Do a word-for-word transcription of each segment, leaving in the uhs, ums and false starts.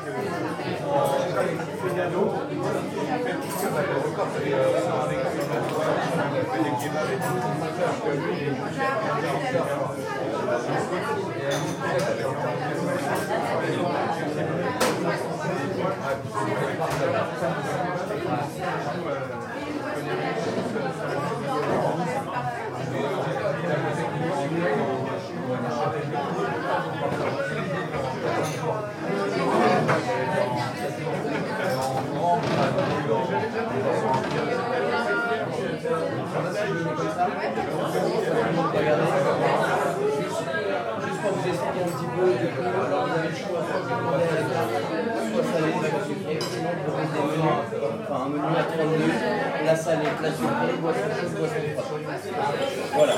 Juste pour vous expliquer un petit peu, alors vous avez le choix, soit salé, soit sucré, sinon vous aurez des menus, enfin un menu à trente minutes, la salée, la sucrée, boisson chaude, boisson froide. Voilà.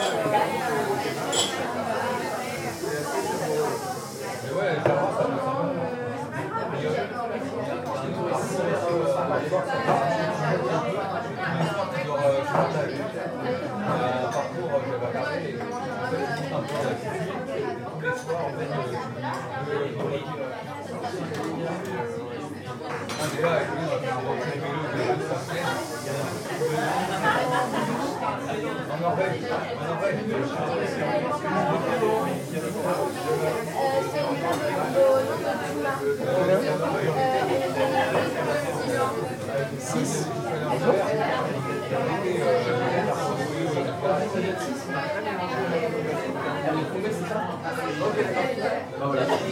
six. Voilà.